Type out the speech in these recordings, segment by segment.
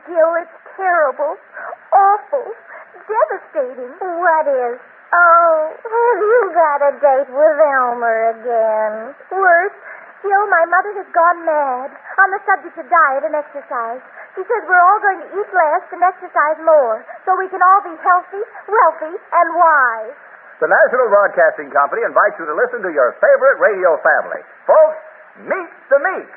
Gil, it's terrible. Awful. Devastating. What is? Oh, have you got a date with Elmer again? Worse. Gil, my mother has gone mad on the subject of diet and exercise. She says we're all going to eat less and exercise more so we can all be healthy, wealthy, and wise. The National Broadcasting Company invites you to listen to your favorite radio family. Folks, meet the Meeks.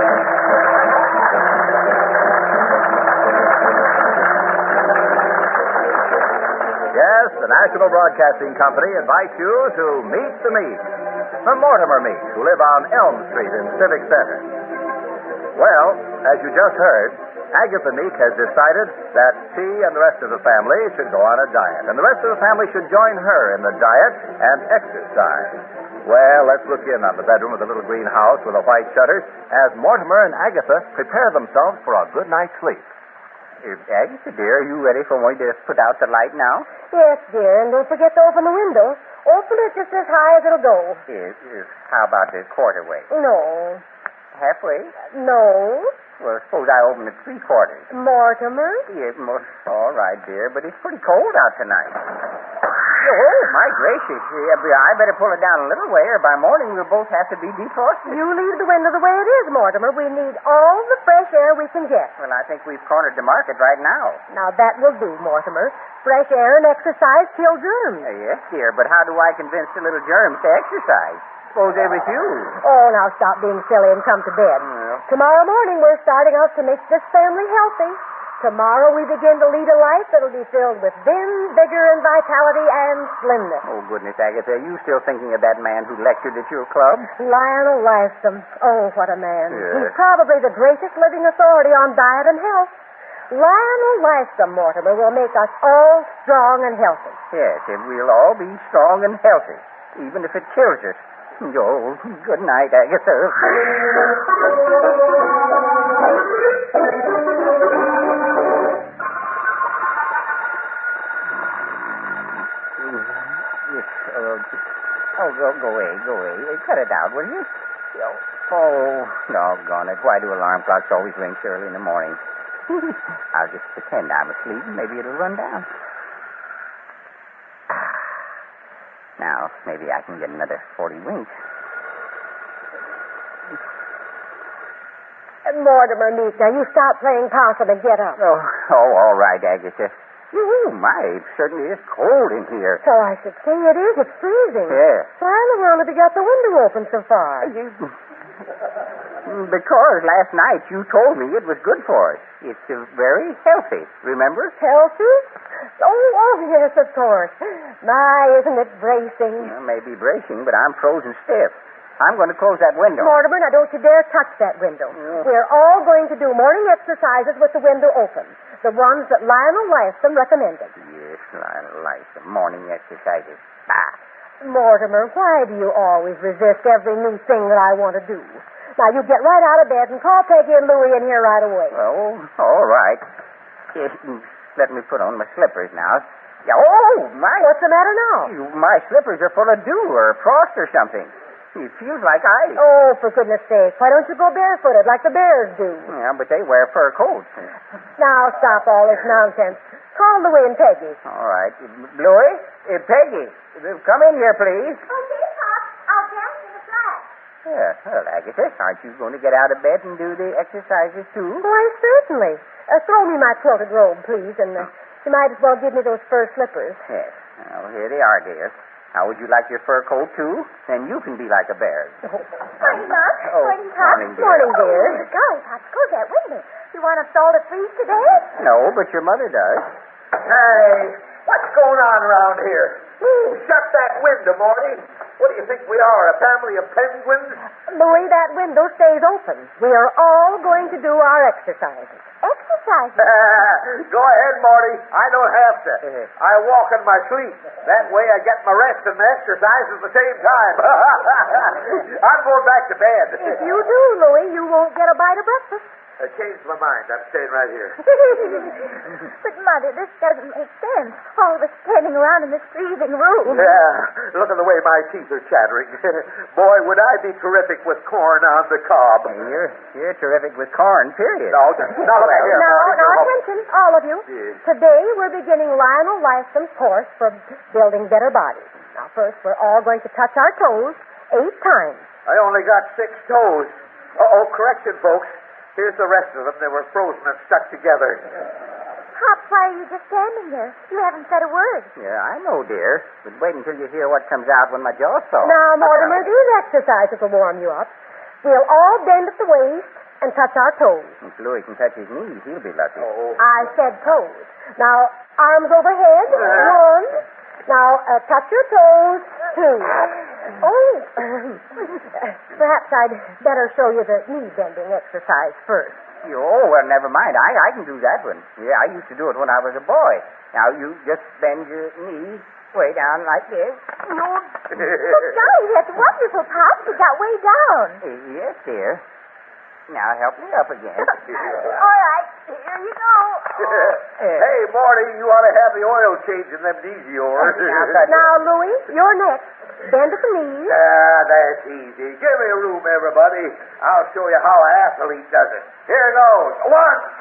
Yes, the National Broadcasting Company invites you to meet the Meeks. The Mortimer Meeks, who live on Elm Street in Civic Center. Well, as you just heard, Agatha Meek has decided that she and the rest of the family should go on a diet, and the rest of the family should join her in the diet and exercise. Well, let's look in on the bedroom of the little green house with the white shutters as Mortimer and Agatha prepare themselves for a good night's sleep. Agatha, dear, are you ready for me to put out the light now? Yes, dear, and don't forget to open the window. Open it just as high as it'll go. How about the quarter way? No. Halfway? No. Well, suppose I open it 3/4. Mortimer? Yeah, all right, dear, but it's pretty cold out tonight. Oh, my gracious. I better pull it down a little way, or by morning we'll both have to be defrosted. You leave the window the way it is, Mortimer. We need all the fresh air we can get. Well, I think we've cornered the market right now. Now, that will do, Mortimer. Fresh air and exercise kill germs. Yes, dear, but how do I convince the little germs to exercise? Suppose they refuse. Oh, now stop being silly and come to bed. Well. Tomorrow morning we're starting out to make this family healthy. Tomorrow we begin to lead a life that'll be filled with vim, vigor, and vitality and slimness. Oh, goodness, Agatha, are you still thinking of that man who lectured at your club? Lionel Lifesome. Oh, what a man. Yes. He's probably the greatest living authority on diet and health. Lionel Lifesome, Mortimer, will make us all strong and healthy. Yes, and we'll all be strong and healthy, even if it kills us. Oh, good night, Agatha. Go away. Cut it out, will you? Oh, doggone it. Why do alarm clocks always ring so early in the morning? I'll just pretend I'm asleep and maybe it'll run down. Now, maybe I can get another 40 winks. Mortimer, Meek, now you stop playing possum and get up. Oh, all right, Agatha. It certainly is cold in here. So I should say it is. It's freezing. Yeah. Why in the world have you got the window open so far? Because last night you told me it was good for us. It's very healthy, remember? Healthy? Oh, yes, of course. My, isn't it bracing? Well, maybe bracing, but I'm frozen stiff. I'm going to close that window. Mortimer, now don't you dare touch that window. We're all going to do morning exercises with the window open. The ones that Lionel Lifesome recommended. Yes, Lionel Lifesome. Morning exercises. Ah. Mortimer, why do you always resist every new thing that I want to do? Now, you get right out of bed and call Peggy and Louie in here right away. Oh, all right. Yes, let me put on my slippers now. Oh, my. What's the matter now? My slippers are full of dew or frost or something. It feels like ice. Oh, for goodness sake. Why don't you go barefooted like the bears do? Yeah, but they wear fur coats. Now, stop all this nonsense. Call Louie and Peggy. All right. Louie? Peggy, come in here, please. Okay, Pop. I'll dance in the flat. Yeah, well, Agatha, aren't you going to get out of bed and do the exercises, too? Why, certainly. Throw me my quilted robe, please, and you might as well give me those fur slippers. Yes. Well, here they are, dear. How would you like your fur coat, too? Then you can be like a bear. Morning, Mom. Oh, Morning, Pop. morning, dear. Morning, dear. Oh, golly, Pop, close that window. You want us all to freeze to death? No, but your mother does. Hey, what's going on around here? Shut that window, Morty. What do you think we are, a family of penguins? Louie, that window stays open. We are all going to do our exercises. Exercise. Go ahead, Morty. I don't have to. I walk in my sleep. That way I get my rest and my exercise at the same time. I'm going back to bed. If you do, Louie, you won't get a bite of breakfast. I changed my mind. I'm staying right here. But, Mother, this doesn't make sense. All of us standing around in this freezing room. Yeah, look at the way my teeth are chattering. Boy, would I be terrific with corn on the cob. You're terrific with corn, period. No, look at here. No, Morty. attention. of you. Yes. Today we're beginning Lionel Lifesom's course for building better bodies. Now, first, we're all going to touch our toes 8 times. I only got 6 toes. Uh-oh, correction, folks. Here's the rest of them. They were frozen and stuck together. Pop, why are you just standing there? You haven't said a word. Yeah, I know, dear. But wait until you hear what comes out when my jaw's soft. Now, Mortimer, these exercises will warm you up. We'll all bend at the waist and touch our toes. If Louis can touch his knees, he'll be lucky. Oh. I said toes. Now, arms overhead. 1. Now, touch your toes. 2. Oh, perhaps I'd better show you the knee bending exercise first. Oh, well, never mind. I can do that one. Yeah, I used to do it when I was a boy. Now, you just bend your knees way down like this. Oh, golly, that's wonderful, Pop. You got way down. Yes, dear. Now, help me up again. All right, here you go. Hey, Marty, you ought to have the oil change in them knees of yours. Now, Louis, you're next. Bend at the knees. That's easy. Give me room, everybody. I'll show you how an athlete does it. Here goes. 1.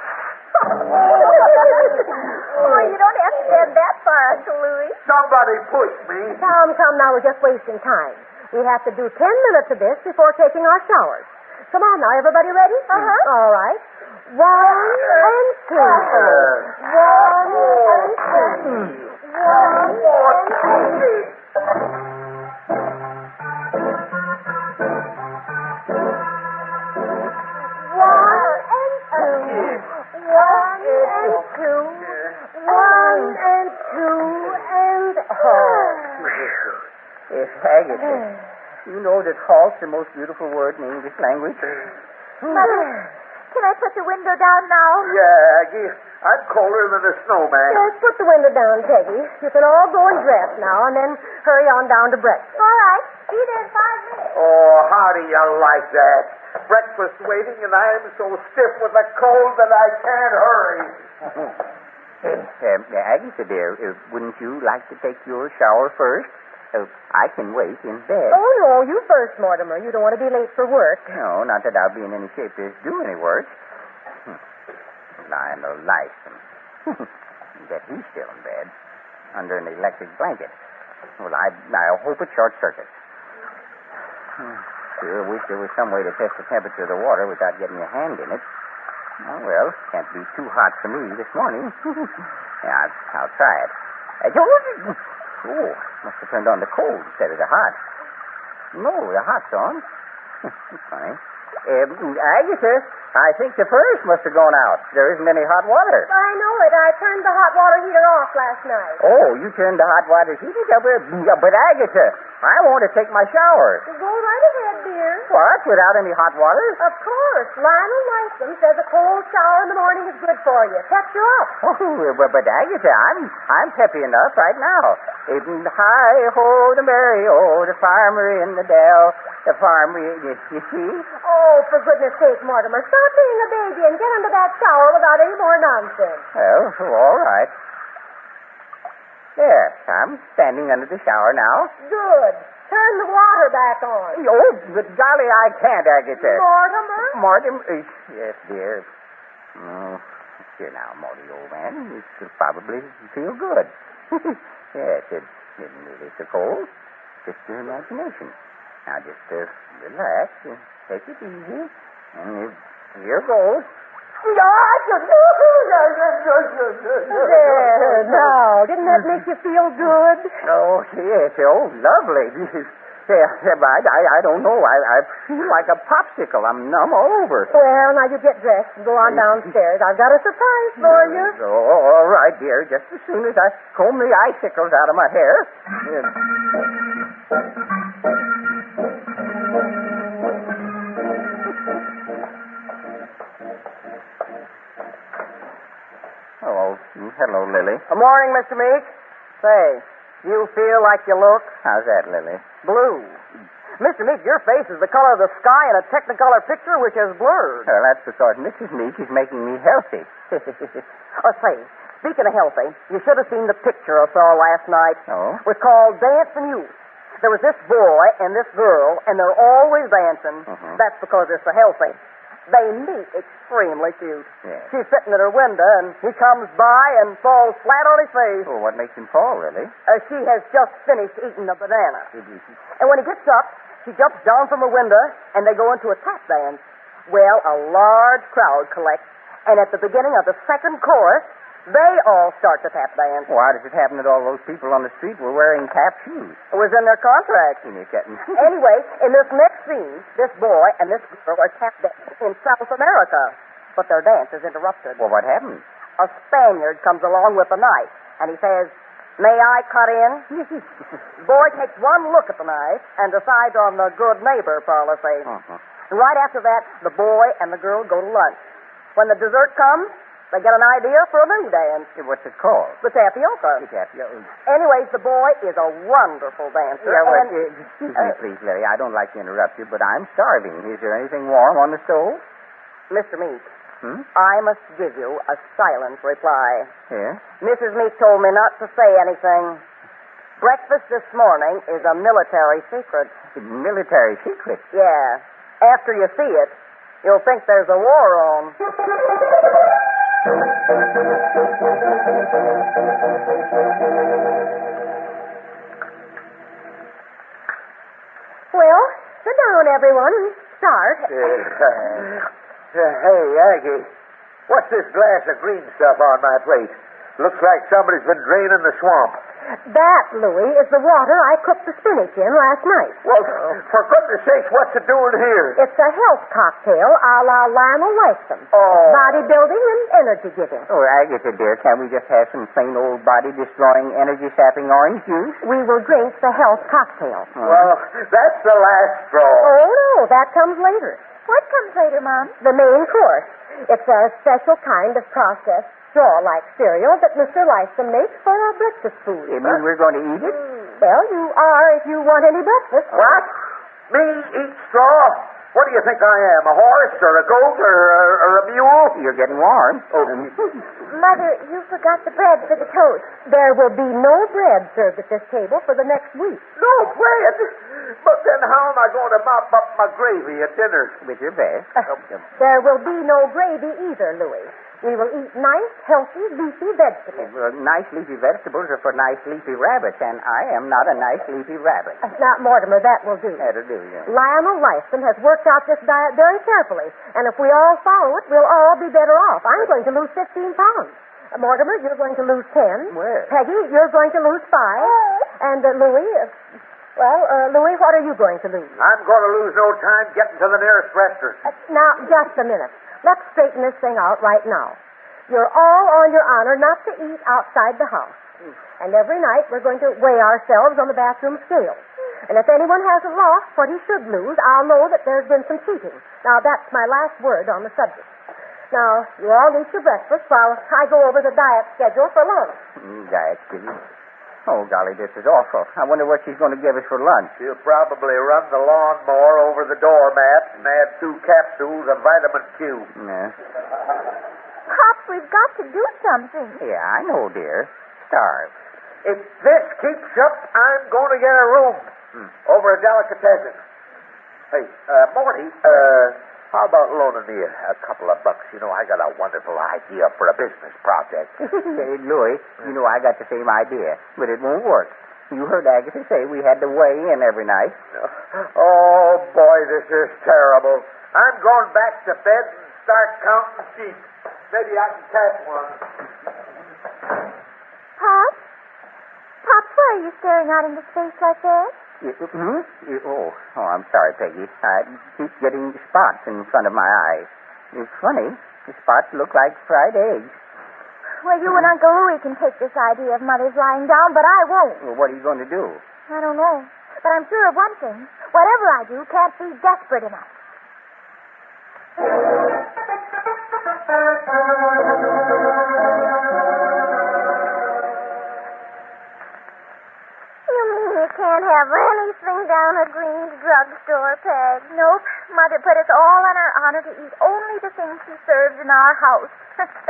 Oh, you don't have to bend that far, Uncle Louis. Somebody push me. Come, now, we're just wasting time. We have to do 10 minutes of this before taking our showers. Come on now, everybody ready? Uh-huh. All right. 1 and 2. 1 and 2. 1 and 2. Yes, Agatha. You know that halt's the most beautiful word in the English language. Mother, can I put the window down now? Yeah, Aggie. I'm colder than a snowman. Yes, put the window down, Peggy. You can all go and dress now, and then hurry on down to breakfast. All right. Be there in 5 minutes. Oh, how do you like that? Breakfast waiting, and I'm so stiff with the cold that I can't hurry. Agatha, dear, wouldn't you like to take your shower first? I can wait in bed. Oh, no, you first, Mortimer. You don't want to be late for work. No, not that I'll be in any shape to do any work. Lionel Lyson. Bet he's still in bed, under an electric blanket. Well, I hope it's short circuit. Sure wish there was some way to test the temperature of the water without getting your hand in it. Oh, well, can't be too hot for me this morning. Yeah, I'll try it. Oh, must have turned on the cold instead of the hot. No, the hot's on. That's funny. Agatha, I think the furnace must have gone out. There isn't any hot water. I know it. I turned the hot water heater off last night. Oh, you turned the hot water heater up? But Agatha, I want to take my shower. Go right ahead, dear. What? Without any hot water? Of course. Lionel Lyson says a cold shower in the morning is good for you. Peps you up. Oh, but Agatha, I'm peppy enough right now. Hi-ho, the merry-o, the farmer in the dell, the farmer, you see? Oh, for goodness sake, Mortimer, stop being a baby and get into that shower without any more nonsense. Well, all right. There, I'm standing under the shower now. Good. Turn the water back on. Oh, but golly, I can't, Agatha. Mortimer? Yes, dear. Oh, here now, Morty, old man. It'll probably feel good. Yes, it isn't really so cold. Just your imagination. Now, just relax and take it easy. And here goes. There, now. Didn't that make you feel good? Oh, yes. Oh, lovely. I don't know. I feel like a popsicle. I'm numb all over. Well, now you get dressed and go on downstairs. I've got a surprise for you. Oh, all right, dear. Just as soon as I comb the icicles out of my hair. Oh, hello, Lily. Good morning, Mr. Meek. Say, do you feel like you look How's that, Lily? blue? Mr. Meek, your face is the color of the sky in a Technicolor picture which is blurred. Well, that's because Mrs. Meek is making me healthy. Oh, say, speaking of healthy, you should have seen the picture I saw last night. Oh? It was called Dancing Youth. There was this boy and this girl, and they're always dancing. Mhm. That's because they're so healthy. They meet extremely cute. Yeah. She's sitting at her window, and he comes by and falls flat on his face. Well, what makes him fall, really? She has just finished eating a banana. And when he gets up, she jumps down from her window, and they go into a tap dance. Well, a large crowd collects, and at the beginning of the second chorus, they all start to tap dance. Well, how does it happen that all those people on the street were wearing tap shoes? It was in their contract. You're kidding. Anyway, in this next scene, this boy and this girl are tap dancing in South America. But their dance is interrupted. Well, what happened? A Spaniard comes along with a knife, and he says, "May I cut in?" Boy takes one look at the knife and decides on the good neighbor policy. Uh-huh. And right after that, the boy and the girl go to lunch. When the dessert comes, they get an idea for a new dance. What's it called? The tapioca. Anyways, the boy is a wonderful dancer. Yeah, well, and, excuse me, please, Larry. I don't like to interrupt you, but I'm starving. Is there anything warm on the stove? Mr. Meek, I must give you a silent reply. Yeah? Mrs. Meek told me not to say anything. Breakfast this morning is a military secret. Military secret? Yeah. After you see it, you'll think there's a war on. Well, sit down, everyone, and start. Hey, Aggie, what's this glass of green stuff on my plate? Looks like somebody's been draining the swamp. That, Louie, is the water I cooked the spinach in last night. Well, for goodness sakes, what's it doing here? It's a health cocktail a la Lionel Lifeson. Oh. Bodybuilding and energy giving. Oh, Agatha, dear, can't we just have some plain old body-destroying, energy-sapping orange juice? We will drink the health cocktail. Well, that's the last straw. Oh, no, that comes later. What comes later, Mom? The main course. It's a special kind of processed straw-like cereal that Mr. Lifeson makes for our breakfast food. You mean we're going to eat it? Well, you are if you want any breakfast. What? Me eat straw? What do you think I am, a horse or a goat or a mule? You're getting warm. Oh. Mother, you forgot the bread for the toast. There will be no bread served at this table for the next week. No bread? But then how am I going to mop up my gravy at dinner? With your best. There will be no gravy either, Louis. We will eat nice, healthy, leafy vegetables. Well, nice leafy vegetables are for nice leafy rabbits, and I am not a nice leafy rabbit. Now, Mortimer, that will do. That'll do, yeah. Lionel Lifeson has worked out this diet very carefully, and if we all follow it, we'll all be better off. I'm going to lose 15 pounds. Mortimer, you're going to lose 10. Where? Peggy, you're going to lose 5. And Louis, Louis, what are you going to lose? I'm going to lose no time getting to the nearest restaurant. Now, just a minute. Let's straighten this thing out right now. You're all on your honor not to eat outside the house. And every night we're going to weigh ourselves on the bathroom scale. And if anyone hasn't lost what he should lose, I'll know that there's been some cheating. Now, that's my last word on the subject. Now, you all eat your breakfast while I go over the diet schedule for lunch. Diet schedule? Oh, golly, this is awful. I wonder what she's going to give us for lunch. She'll probably run the lawnmower over the doormat and add 2 capsules of vitamin Q. Yeah. Pop, we've got to do something. Yeah, I know, dear. Starve. If this keeps up, I'm going to get a room over a delicatessen. Hey, Morty, how about loaning me a couple of bucks? You know, I got a wonderful idea for a business project. Hey, Louis, you know I got the same idea, but it won't work. You heard Agatha say we had to weigh in every night. Oh, boy, this is terrible. I'm going back to bed and start counting sheep. Maybe I can catch one. Pop? Pop, why are you staring out into space like that? Oh, I'm sorry, Peggy. I keep getting spots in front of my eyes. It's funny. The spots look like fried eggs. Well, you and Uncle Louie can take this idea of Mother's lying down, but I won't. Well, what are you going to do? I don't know. But I'm sure of one thing. Whatever I do can't be desperate enough. Can't have anything down at Green's drugstore, Peg. Nope. Mother put us all on our honor to eat only the things she serves in our house.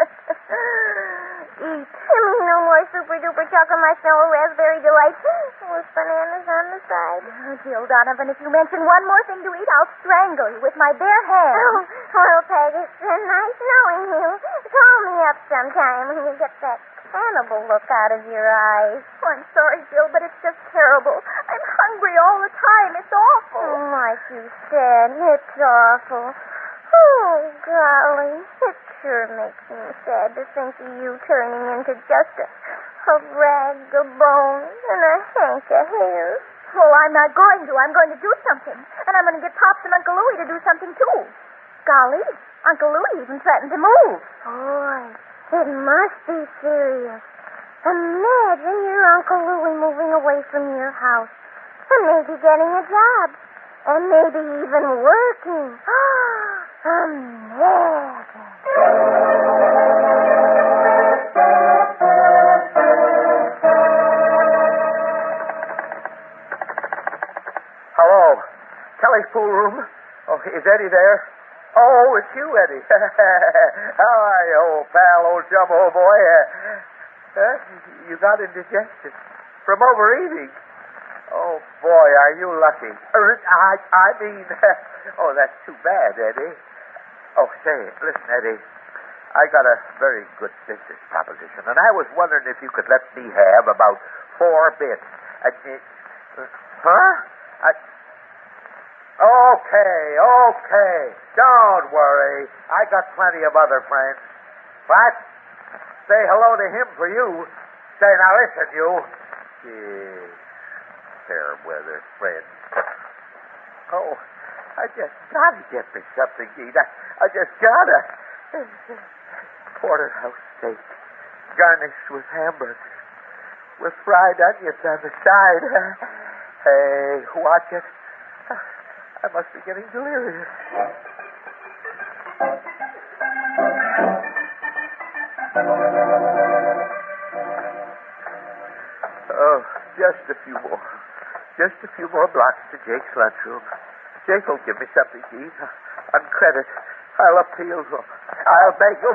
Eat. I mean, no more super-duper chocolate marshmallow raspberry delight. with bananas on the side. Oh, Jill Donovan, if you mention one more thing to eat, I'll strangle you with my bare hands. Well, Peg, it's been nice knowing you. Call me up sometime when you get that cannibal look out of your eyes. Oh, I'm sorry, Jill, but it's just terrible. I'm hungry all the time. It's awful. Like you said, it's awful. Oh, golly. It sure makes me sad to think of you turning into just a rag of bones and a hank of hair. Oh, I'm not going to. I'm going to do something. And I'm going to get Pops and Uncle Louie to do something, too. Golly, Uncle Louie even threatened to move. Boy, it must be serious. Imagine your Uncle Louie moving away from your house and maybe getting a job and maybe even working. Imagine. Hello. Kelly's pool room? Oh, is Eddie there? Oh, it's you, Eddie. How are you, old pal, old chum, old boy? You got indigestion from overeating. Oh, boy, are you lucky. I mean, oh, that's too bad, Eddie. Oh, say, listen, Eddie, I got a very good business proposition, and I was wondering if you could let me have about 4 bits. Huh? Okay. Don't worry. I got plenty of other friends. What? Say hello to him for you. Say, now listen, you. Yes. Fair weather friend. Oh, I just gotta get me something to eat. I just gotta. Porterhouse steak, garnished with hamburgers, with fried onions on the side. Hey, watch it. I must be getting delirious. Oh, just a few more. Just a few more blocks to Jake's lunchroom. Jake will give me something to eat. On credit, I'll appeal to him. I'll beg him.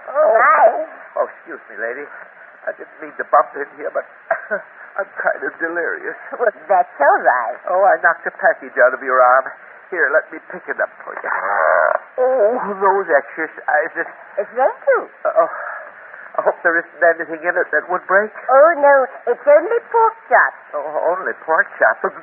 Oh, excuse me, lady. I didn't mean to bump into you, but I'm kind of delirious. Well, that's all right. Oh, I knocked a package out of your arm. Here, let me pick it up for you. Oh, those exercises. Thank you. I hope there isn't anything in it that would break. Oh, no, it's only pork chops. Oh, only pork chops. Oh.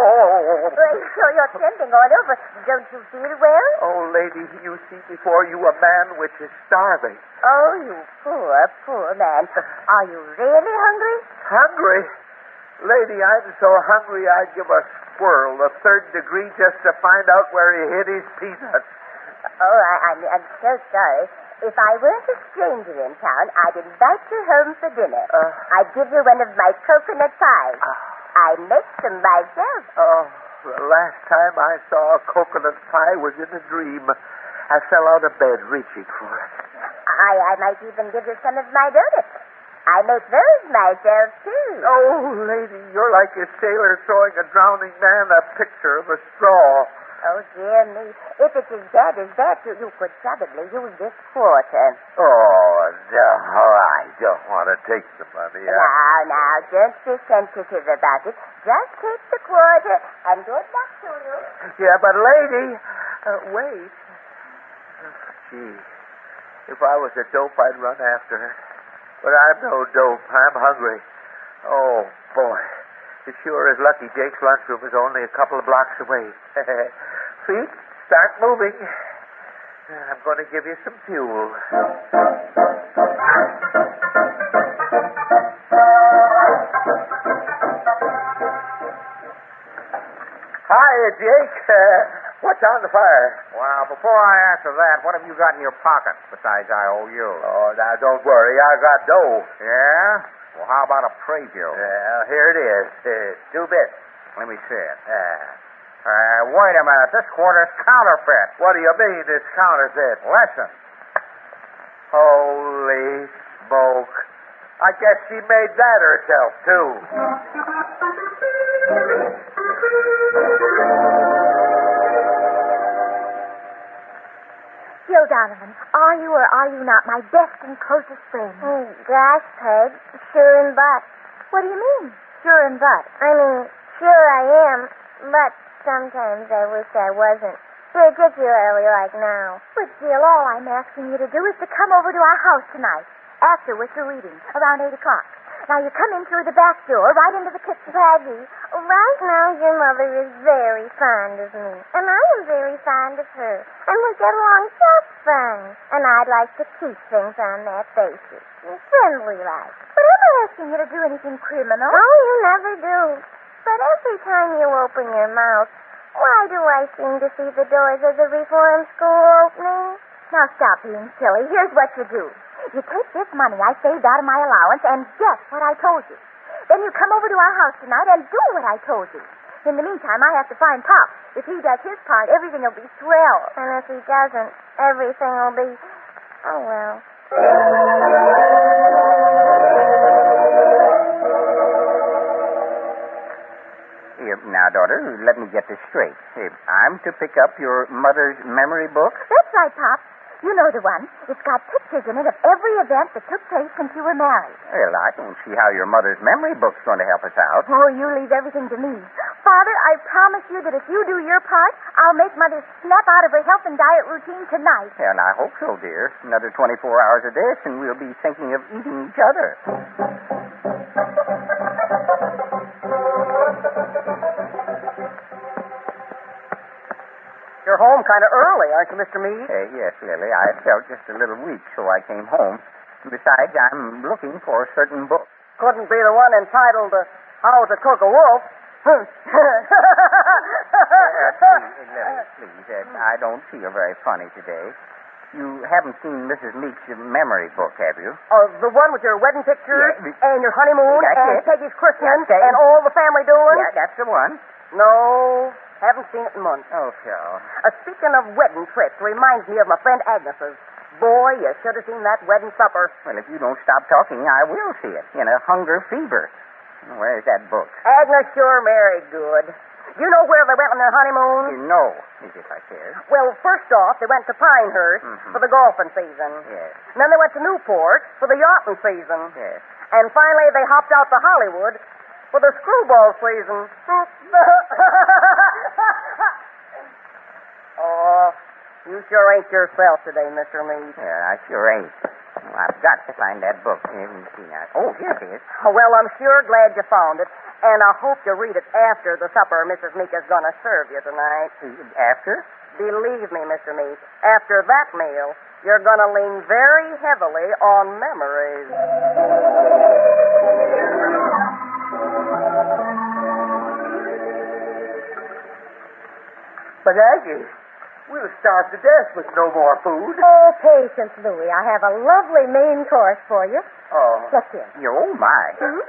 So you're trembling all over. Don't you feel well? Oh, lady, you see before you a man which is starving. Oh, you poor man. Are you really hungry? Hungry? Lady, I'm so hungry I'd give a squirrel the 3rd degree just to find out where he hid his peanuts. Oh, I'm so sorry. If I weren't a stranger in town, I'd invite you home for dinner. I'd give you one of my coconut pies. I make them myself. Oh, the last time I saw a coconut pie was in a dream. I fell out of bed reaching for it. I might even give you some of my donuts. I make those myself, too. Oh, lady, you're like a sailor throwing a drowning man a picture of a straw. Oh, dear me. If it's as bad as that, you could probably use this quarter. Oh, no, I don't want to take the money. Now, don't be sensitive about it. Just take the quarter and good luck to you. Yeah, but lady, wait. Gee, if I was a dope, I'd run after her. But I'm no dope. I'm hungry. Oh, boy. It sure is lucky Jake's lunchroom is only a couple of blocks away. Feet, start moving. I'm going to give you some fuel. Hiya, Jake. What's on the fire? Well, before I answer that, what have you got in your pocket besides I owe you? Oh, now, don't worry. I got dough. Yeah? Well, how about a preview? Well, here it is. 2 bits. Let me see it. Wait a minute. This quarter's counterfeit. What do you mean, it's counterfeit? Listen. Holy smoke. I guess she made that herself, too. Jill Donovan, are you or are you not my best and closest friend? Gosh, Peg, sure and but. What do you mean? sure and but. I mean, sure I am, but sometimes I wish I wasn't. Particularly like now. But, Jill, all I'm asking you to do is to come over to our house tonight, after we're through eating, around 8 o'clock. Now, you come in through the back door, right into the kitchen. Peggy, right now your mother is very fond of me, and I am very fond of her, and we get along just fine. And I'd like to keep things on that basis, friendly like. But I'm not asking you to do anything criminal. Oh, you never do. But every time you open your mouth, why do I seem to see the doors of the reform school opening? Now, stop being silly. Here's what you do. You take this money I saved out of my allowance and guess what I told you. Then you come over to our house tonight and do what I told you. In the meantime, I have to find Pop. If he does his part, everything will be swell. And if he doesn't, everything will be... Oh, well. Here, now, daughter, let me get this straight. I'm to pick up your mother's memory book? That's right, Pop. You know the one. It's got pictures in it of every event that took place since you were married. Well, I don't see how your mother's memory book's going to help us out. Oh, you leave everything to me. Father, I promise you that if you do your part, I'll make Mother snap out of her health and diet routine tonight. Well, I hope so, dear. Another 24 hours of this, and we'll be thinking of eating each other. You're home kind of early, aren't you, Mr. Meade? Yes, Lily. I felt just a little weak, so I came home. Besides, I'm looking for a certain book. Couldn't be the one entitled How to Cook a Wolf. Lily, please. I don't feel very funny today. You haven't seen Mrs. Meek's memory book, have you? Oh, the one with your wedding pictures and your honeymoon That's and it. Peggy's christening That's it. and all the family doings? Yeah, that's the one. No, haven't seen it in months. Oh, so. Speaking of wedding trips, reminds me of my friend Agnes's. Boy, you should have seen that wedding supper. Well, if you don't stop talking, I will see it. In a hunger fever. Where's that book? Agnes sure married good. You know where they went on their honeymoon? No, as if I cared. Well, first off, they went to Pinehurst for the golfing season. Yes. And then they went to Newport for the yachting season. Yes. And finally, they hopped out to Hollywood for the screwball season. Oh, you sure ain't yourself today, Mr. Meade. Yeah, I sure ain't. Well, I've got to find that book. Let me see now. Oh, here it is. Well, I'm sure glad you found it. And I hope you read it after the supper Mrs. Meek is going to serve you tonight. After? Believe me, Mr. Meek, after that meal, you're going to lean very heavily on memories. But Aggie, we'll starve to death with no more food. Oh, patience, Louie. I have a lovely main course for you. Oh. Look here. Oh, my.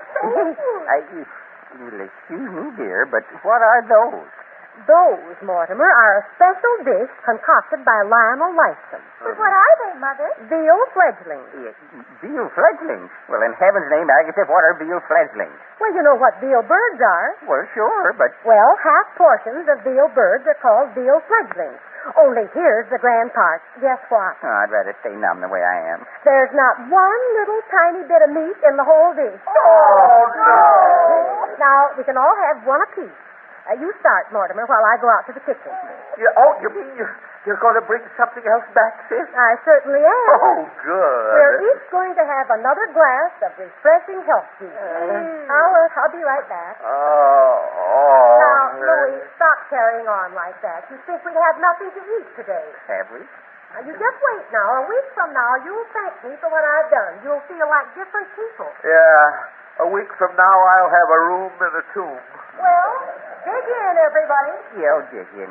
You'll excuse me, dear, but what are those? Those, Mortimer, are a special dish concocted by Lionel Lifeson. But what are they, Mother? Veal fledglings. Veal fledglings. Well, in heaven's name, Agatha, what are veal fledglings? Well, you know what veal birds are. Well, sure, but... Well, half portions of veal birds are called veal fledglings. Only here's the grand part. Guess what? Oh, I'd rather stay numb the way I am. There's not one little tiny bit of meat in the whole dish. Oh, no. Now, we can all have one apiece. You start, Mortimer, while I go out to the kitchen. You mean you're going to bring something else back, sis? I certainly am. Oh, good. We're each going to have another glass of refreshing health juice. I'll be right back. Oh. Now, Louie, stop carrying on like that. You think we'd have nothing to eat today. Have we? Now, you just wait now. A week from now, you'll thank me for what I've done. You'll feel like different people. Yeah. A week from now, I'll have a room in a tomb. Well, dig in, everybody. Yeah, I'll dig in.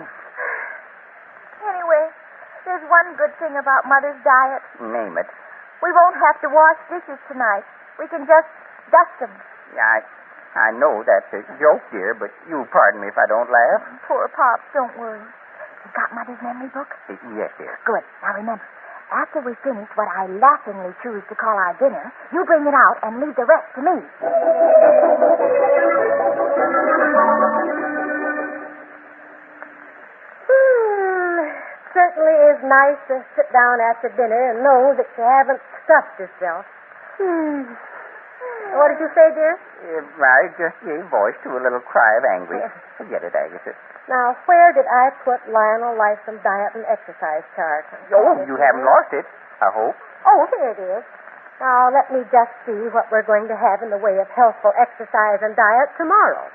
Anyway, there's one good thing about Mother's diet. Name it. We won't have to wash dishes tonight. We can just dust them. Yeah, I know that's a joke, dear, but you'll pardon me if I don't laugh. Poor Pop, don't worry. You got Mother's memory book? Yes, dear. Good. Now remember, after we finish what I laughingly choose to call our dinner, you bring it out and leave the rest to me. Certainly is nice to sit down after dinner and know that you haven't stuffed yourself. What did you say, dear? I just gave voice to a little cry of anguish. Forget it, Agatha. Now, where did I put Lionel Life's diet and exercise chart? Oh, you haven't lost it, I hope. Oh, here it is. Now, let me just see what we're going to have in the way of healthful exercise and diet tomorrow.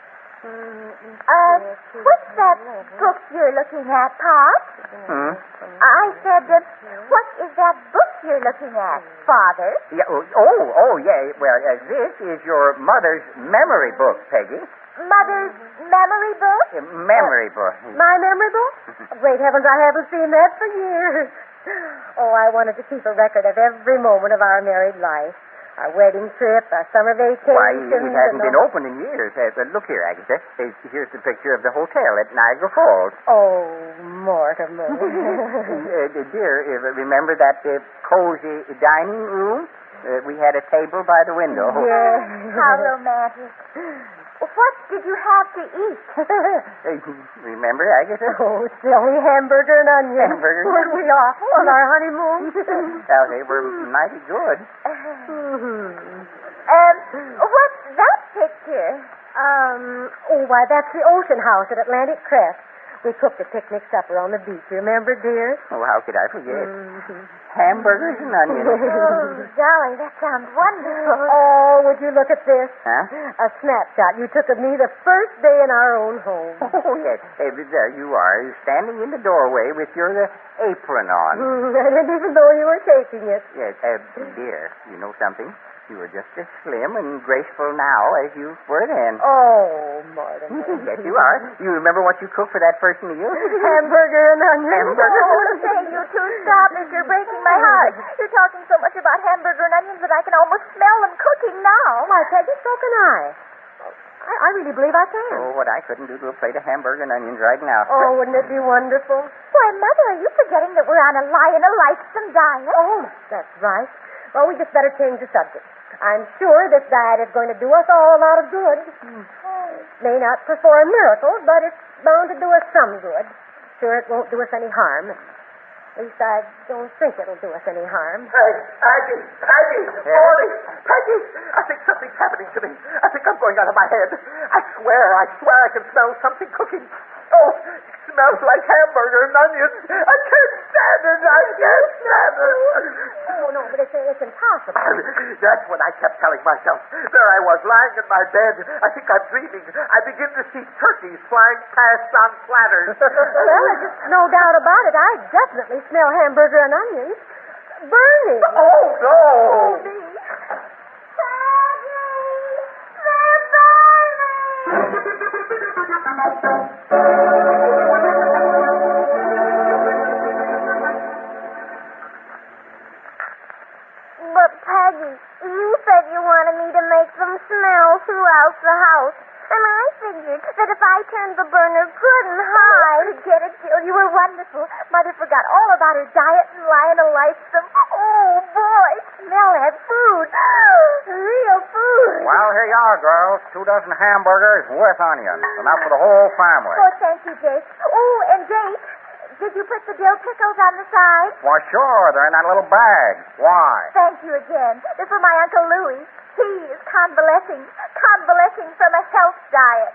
What's that book you're looking at, Pop? I said, what is that book you're looking at, Father? Yeah, yeah. Well, this is your mother's memory book, Peggy. Mother's memory book? Memory book. My memory book? Great heavens, I haven't seen that for years. Oh, I wanted to keep a record of every moment of our married life. Our wedding trip, our summer vacation. Why, it hasn't been open in years. Look here, Agatha. Here's the picture of the hotel at Niagara Falls. Oh, Mortimer. Dear, remember that cozy dining room? We had a table by the window. Yes. How romantic. What did you have to eat? Remember, Agatha? Oh, silly hamburger and onions. Hamburger. Weren't we awful on our honeymoon? Well, they were mighty good. What's that picture? Why, that's the Ocean House at Atlantic Crest. We cooked a picnic supper on the beach. Remember, dear? Oh, how could I forget? Hamburgers and onions. Oh, Dolly, that sounds wonderful. Oh, would you look at this? Huh? A snapshot you took of me the first day in our own home. Oh, yes. There you are, standing in the doorway with your apron on. I didn't even know you were taking it. Yes, dear, you know something? You are just as slim and graceful now as you were then. Oh, Martin. Yes, you are. You remember what you cooked for that first meal? Hamburger and onions. Oh, say, you two stop as you're breaking my heart. You're talking so much about hamburger and onions that I can almost smell them cooking now. Why, Peggy, so can I. I really believe I can. Oh, what I couldn't do to a plate of hamburger and onions right now. Oh, wouldn't it be wonderful? Why, Mother, are you forgetting that we're on a Lifesome diet? Oh, that's right. Well, we just better change the subject. I'm sure this diet is going to do us all a lot of good. May not perform miracles, but it's bound to do us some good. Sure, it won't do us any harm. At least I don't think it'll do us any harm. Hey, Aggie, Morty, Peggy, I think something's happening to me. I think I'm going out of my head. I swear I can smell something cooking. Oh, it smells like hamburger and onions. I can't stand it. Oh, no, but it's impossible. That's what I kept telling myself. There I was, lying in my bed. I think I'm dreaming. I begin to see turkeys flying past on platters. Well, there's no doubt about it. I definitely smell hamburger and onions. Burning. Oh, no. But, Peggy, you said you wanted me to make them smell throughout the house. And I figured that if I turned the burner good and high... Forget it, Jill. You were wonderful. Mother forgot all about her diet and Lionel Lifesome. Oh, boy, smell that food. Real food. Well, here you are, girls. 2 dozen hamburgers with onions. Enough for the whole family. Oh, thank you, Jake. Oh, and Jake, did you put the dill pickles on the side? Why, sure. They're in that little bag. Why? Thank you again. They're for my Uncle Louis. He is convalescing from a health diet.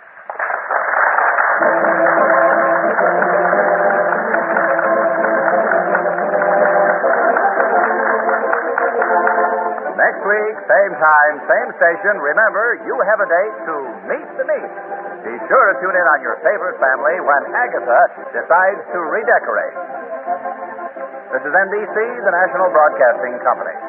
Next week, same time, same station. Remember, you have a date to meet the meat. Be sure to tune in on your favorite family when Agatha decides to redecorate. This is NBC, the National Broadcasting Company.